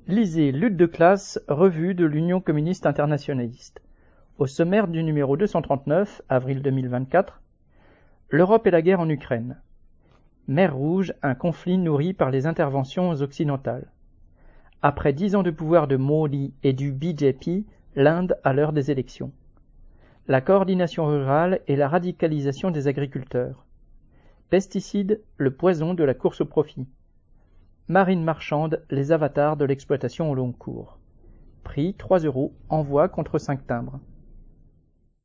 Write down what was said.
Lisez Lutte de classe, revue de l'Union communiste internationaliste. Au sommaire du numéro 239, avril 2024, l'Europe et la guerre en Ukraine. Mer Rouge, un conflit nourri par les interventions occidentales. Après 10 ans de pouvoir de Modi et du BJP, l'Inde à l'heure des élections. La coordination rurale et la radicalisation des agriculteurs. Pesticides, le poison de la course au profit. Marine marchande, les avatars de l'exploitation au long cours. Prix 3 €, envoi contre 5 timbres.